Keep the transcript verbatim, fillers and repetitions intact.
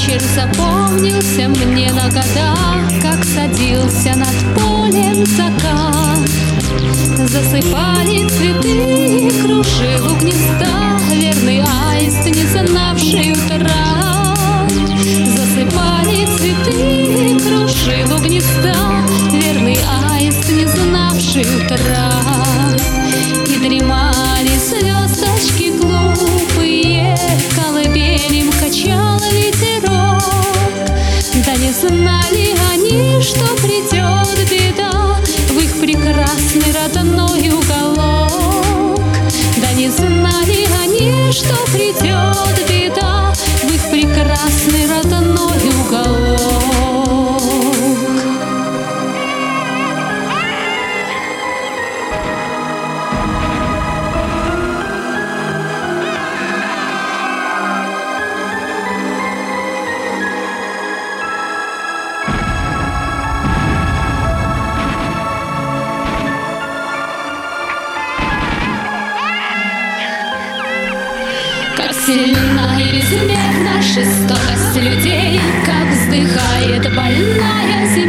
вечер запомнился мне на года, как садился над полем закат. Засыпали цветы, кружил у гнезда верный аист, не знавший утра. Засыпали цветы, кружил у гнезда верный аист, не знавший утра. И дремали звездочки глупые, колыбелем качал ветерок. Да не знали они, что придет беда в их прекрасный родной уголок. Да не знали они, что придет беда в их прекрасный родной уголок. Как сильна и безмерна жестокость людей, как вздыхает больная земля.